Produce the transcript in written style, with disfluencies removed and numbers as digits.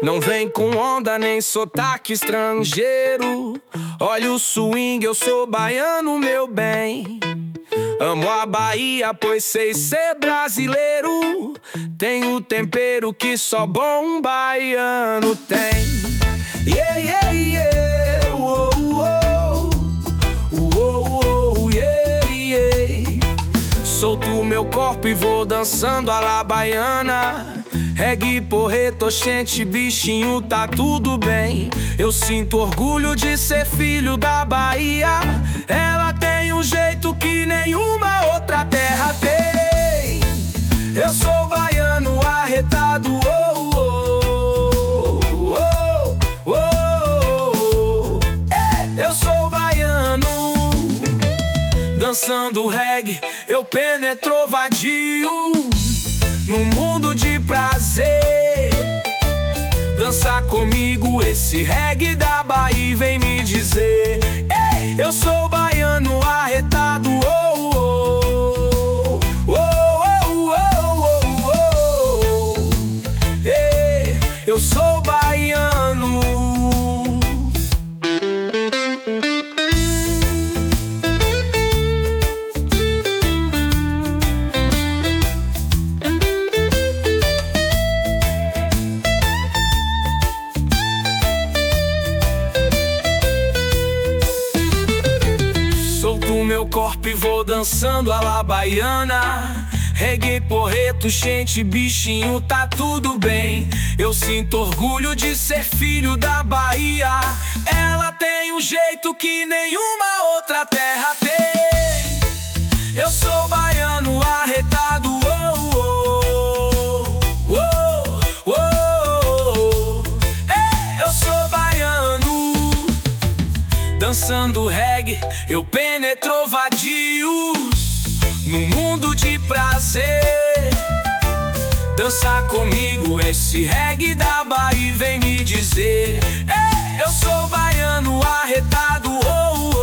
Não vem com onda nem sotaque estrangeiro. Olha o swing, eu sou baiano, meu bem. Amo a Bahia, pois sei ser brasileiro. Tenho tempero que só bom baiano tem. Yeah, yeah, yeah. Uou, uou. Uou, uou, yeah, yeah. Solto meu corpo e vou dançando a la baiana. Reggae, porreto, oxente, bichinho, tá tudo bem. Eu sinto orgulho de ser filho da Bahia. Ela tem um jeito que nenhuma outra terra tem. Eu sou baiano arretado, oh, oh, oh, oh, oh. Eu sou baiano. Dançando reggae, eu penetro vadio num mundo de prazer. Dança comigo esse reggae da Bahia, vem me dizer: ei, eu sou baiano arretado, oh, oh, oh, oh, oh, oh, oh. Ei, eu sou baiano. Solto meu corpo e vou dançando a la baiana. Reggae, porreto, gente, bichinho, tá tudo bem. Eu sinto orgulho de ser filho da Bahia. Ela tem um jeito que nenhuma outra terra tem. Eu sou baiano arretado, oh, oh, oh, oh, oh. Eu sou baiano. Dançando reggae, eu penetro vadios num mundo de prazer. Dança comigo esse reggae da Bahia, vem me dizer: ei, eu sou baiano arretado, oh, oh.